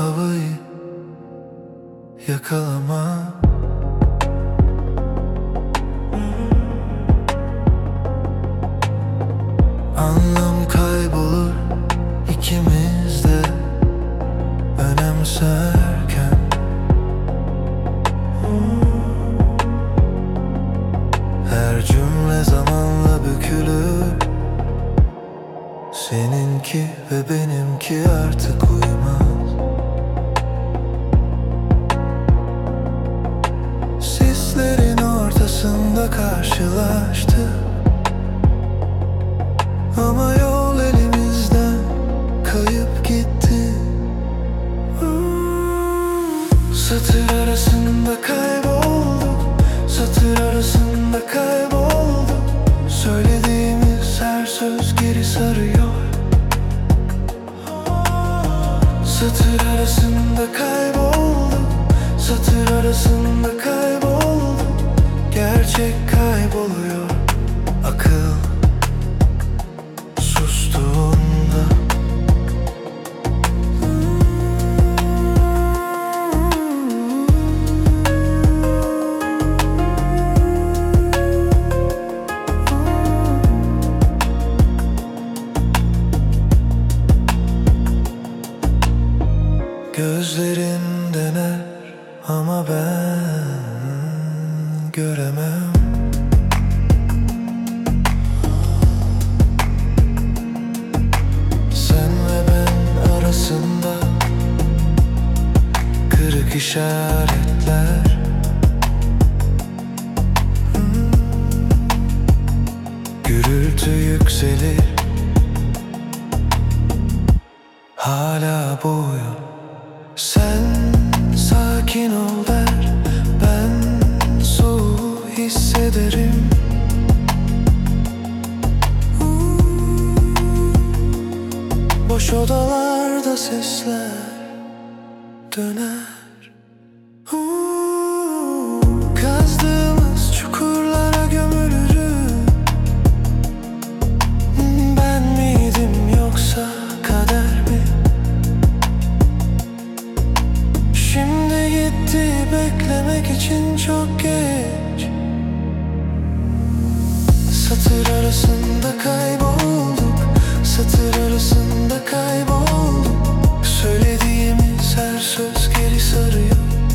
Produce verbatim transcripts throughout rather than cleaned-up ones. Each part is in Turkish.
havayı yakalama. Anlam kaybolur ikimiz de önemserken. Her cümle zamanla bükülür, seninki ve benimki artık uymaz. Sislerin ortasında karşılaştık, ama yol elimizden kayıp gitti. Satır arasında kaybolduk, satır arasında kaybolduk. Söylediğimiz her söz geri sarıyor. Satır arasında kaybolduk, satır arasında kaybolduk. Gerçek kayboluyor, akıl sustuğunda. Gözlerin dener ama ben göremem. Sen ve ben arasında kırık işaretler. hmm. Gürültü yükselir, hala bu oyun. Sen sakin ol der, ben soğuğu hissederim. Boş odalarda sesler döner. Kazdığımız çukurlara gömülürüm. Ben miydim yoksa kader mi? Şimdi gitti, beklemek için çok geç. Satır arasında kaybolduk, satır arasında kaybolduk. Söylediğimiz her söz geri sarıyor.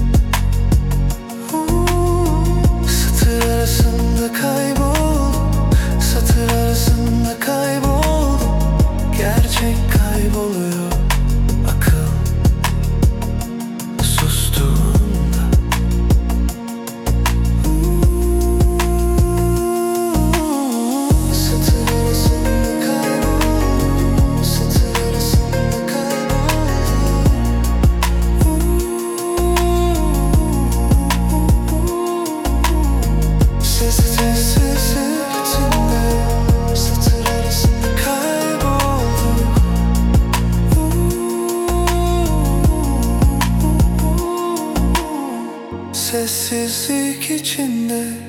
Satır arasında kaybolduk, satır arasında kaybolduk. Gerçek kayboluyor, akıl sustuğunda. Satır arasında kaybolduk, satır arasında kaybolduk. Sessiz sessiz içinde, satır arasında kaybolduk. Sessizlik içinde